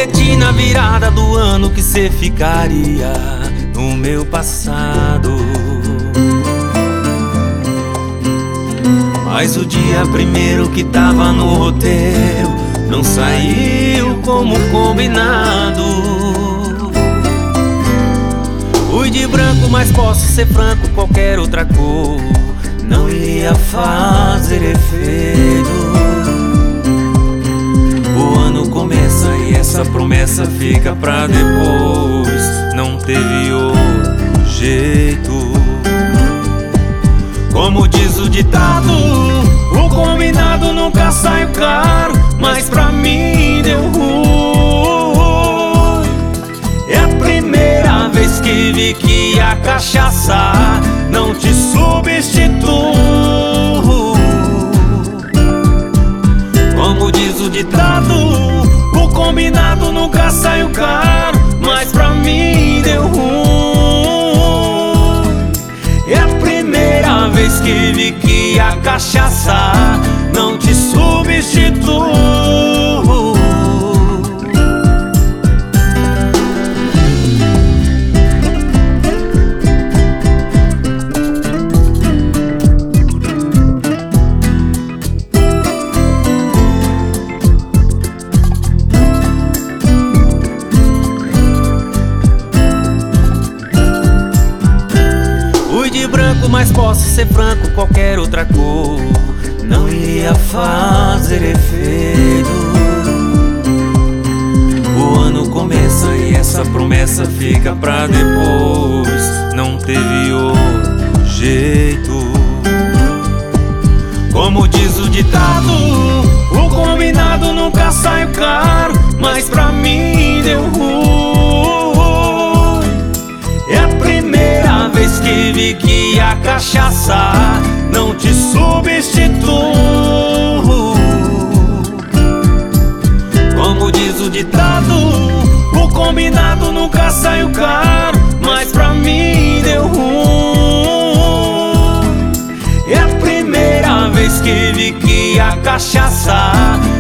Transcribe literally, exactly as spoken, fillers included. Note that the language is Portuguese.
prometi na virada do ano que cê ficaria no meu passado. Mas o dia primeiro que tava no roteiro não saiu como combinado. Fui de branco, mas posso ser franco, qualquer outra cor não iria fazer efeito. O ano começa e essa promessa fica pra depois. Não teve outro jeito. Como diz o ditado, o combinado nunca sai caro, mas pra mim deu ruim. É a primeira vez que vi que a cachaça não te substitui. Como diz o ditado, o combinado nunca saiu caro, mas pra mim deu ruim. É a primeira vez que vi que a cachaça não te substitui. De branco, mas posso ser franco, qualquer outra cor não iria fazer efeito. O ano começa e essa promessa fica pra depois. Não teve outro jeito. Como diz o ditado, o combinado nunca sai caro, mas pra mim deu ruim. É a primeira vez que vi que a cachaça não te substitui. Como diz o ditado, o combinado nunca saiu caro, mas pra mim deu ruim. É a primeira vez que vi que a cachaça